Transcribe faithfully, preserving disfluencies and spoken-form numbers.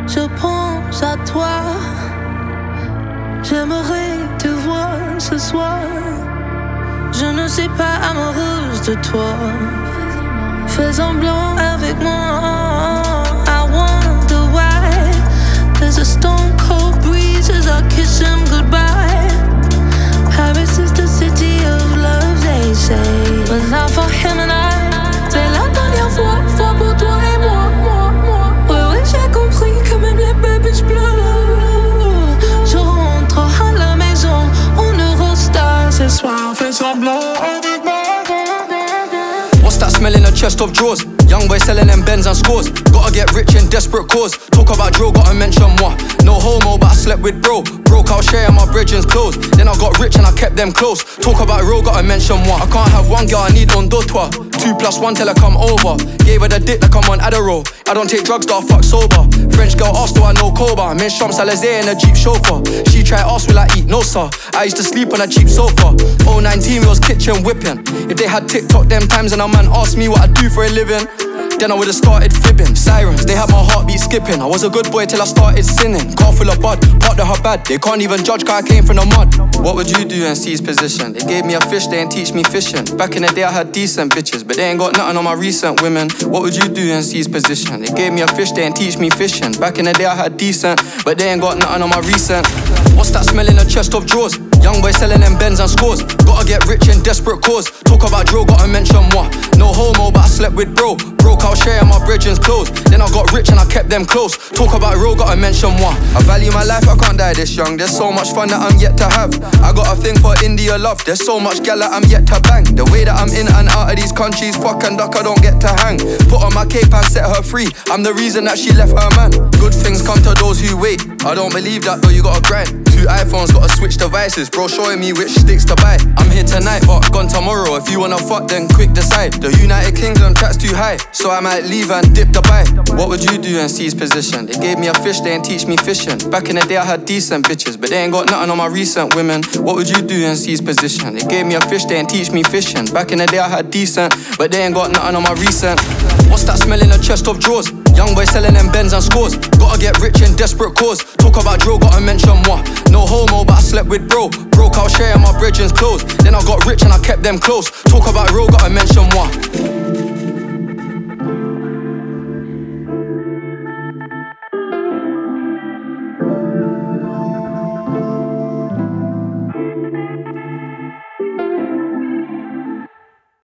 je pense à toi. J'aimerais te voir ce soir. Je ne suis pas amoureuse de toi. Fais semblant avec moi. I wonder why there's a stone cold breeze as I kiss him goodbye. Paris is the city of love, they say, but not for him and I. C'est la dernière fois, fois pour toi et moi, moi, moi. Ouais, ouais, j'ai compris que même les bébés pleurent. Je rentre à la maison, on Eurostar ce soir, fais semblant avec moi. What's that smell in a chest of drawers? Young boy selling them Benz and scores. Gotta get rich in desperate cause. Talk about drill, gotta mention moi. No homo, but I slept with bro. Broke out sharing my brethrens clothes. Then I got rich and I kept them close. Talk about real, gotta mention moi. I can't have one girl, I need on d'autres. Two plus one till I come over. Gave her the dick like I'm on Adderall. I don't take drugs, though I fuck sober. French girl asked, do I know Koba? Men Champs Alizé in a Jeep chauffeur. She try ask, will I eat? No sir. I used to sleep on a cheap sofa. oh nineteen, we was kitchen whipping. If they had TikTok them times and a man asked me what I do for a living, then I would've started fibbing. Sirens, they had my heartbeat skipping. I was a good boy till I started sinning. Car full of bud, part of her bad. They can't even judge cause I came from the mud. What would you do in C's position? They gave me a fish, they ain't teach me fishing. Back in the day I had decent bitches, but they ain't got nothing on my recent women. What would you do in C's position? They gave me a fish, they ain't teach me fishing. Back in the day I had decent, but they ain't got nothing on my recent. What's that smell in a chest of drawers? Young boy selling them Benz and scores. Gotta get rich in desperate cause. Talk about drill, gotta mention moi. No homo, but I slept with bro. Broke out sharing my brethrens clothes. Then I got rich and I kept them close. Talk about real, gotta mention moi. I value my life, I can't die this young. There's so much fun that I'm yet to have. I got a thing for India love. There's so much gal that I'm yet to bang. The way that I'm in and out of these countries, fuck and duck, I don't get to hang. Put on my cape and set her free. I'm the reason that she left her man. Good things come to those who wait. I don't believe that though, you gotta grind. Two iPhones, gotta switch devices. Bro showing me which sticks to buy. I'm here tonight but gone tomorrow. If you wanna fuck then quick decide. The United Kingdom track's too high, so I might leave and dip the bite. What would you do in C's position? They gave me a fish, they ain't teach me fishing. Back in the day I had decent bitches, but they ain't got nothing on my recent women. What would you do in C's position? They gave me a fish, they ain't teach me fishing. Back in the day I had decent, but they ain't got nothing on my recent. What's that smell in a chest of drawers? Young boy selling them Benz and scores. Gotta get rich in desperate cause. Talk about drill, gotta mention moi. No homo, but I slept with bro. Broke out sharing my brethrens clothes. Then I got rich and I kept them close. Talk about real, gotta mention moi.